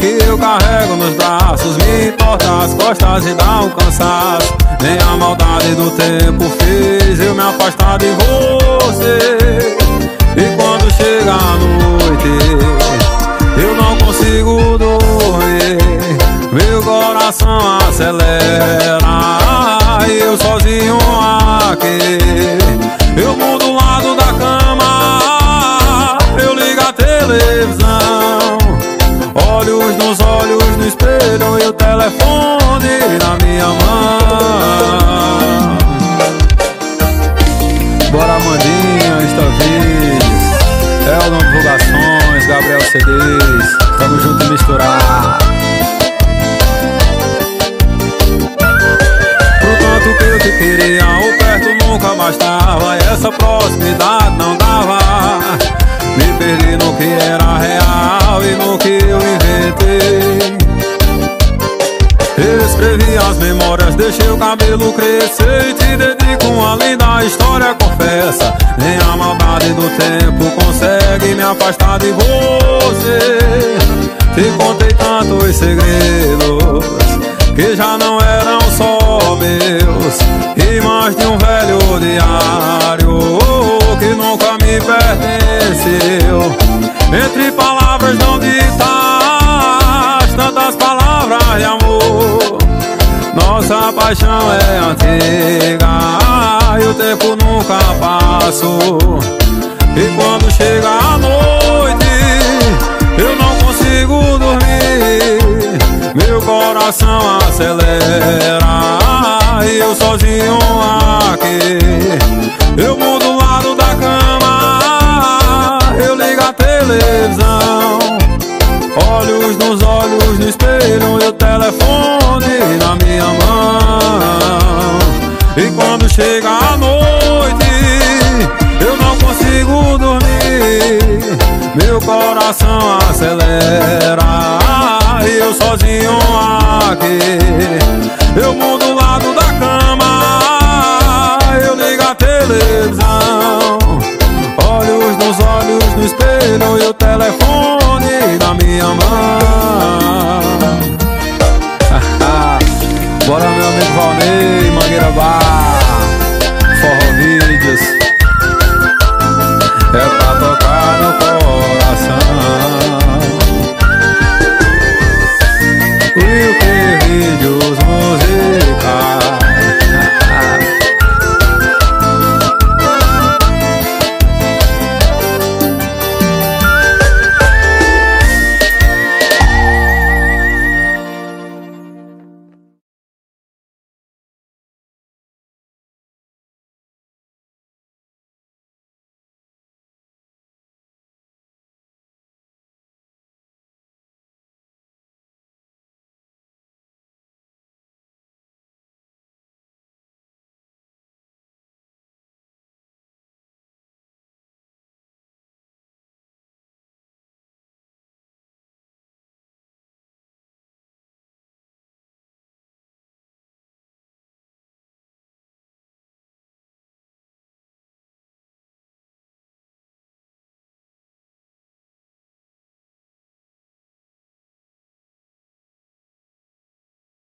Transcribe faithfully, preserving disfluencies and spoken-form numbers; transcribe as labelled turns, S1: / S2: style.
S1: que eu carrego nos braços me entorta as costas e dá um cansaço. Nem a maldade do tempo fez eu me afastar de você. E quando chega a noite eu não consigo dormir, meu coração acelera e eu sozinho aqui. Eu mudo o lado da cama, eu ligo a televisão, olhos nos olhos no espelho e o telefone na minha mão. Bora Mandinha, Instavídeos, Eldon Divulgações, Gabriel C Ds, tamo junto e misturar. Pro tanto que eu te queria, o perto nunca bastava, e essa proximidade não dava. Me perdi no que era real e no que eu inventei. Escrevi as memórias, deixei o cabelo crescer e te dedico uma linda história, confessa. Nem a maldade do tempo consegue me afastar de você. Te contei tantos segredos que já não eram só meus, e mais de um velho diário que nunca me pertenceu. Entre palavras não ditas, tantas palavras de amor. Nossa paixão é antiga e o tempo nunca passou. E quando chega a noite eu não consigo dormir, meu coração acelera e eu sozinho aqui. Eu mudo o lado da cama, eu ligo a televisão, olhos nos olhos no espelho e o telefone na minha mão. E quando chega a noite eu não consigo dormir, meu coração acelera e eu sozinho aqui. Eu mudo o lado da cama, eu ligo a televisão, olhos nos olhos no espelho e o telefone na minha mão.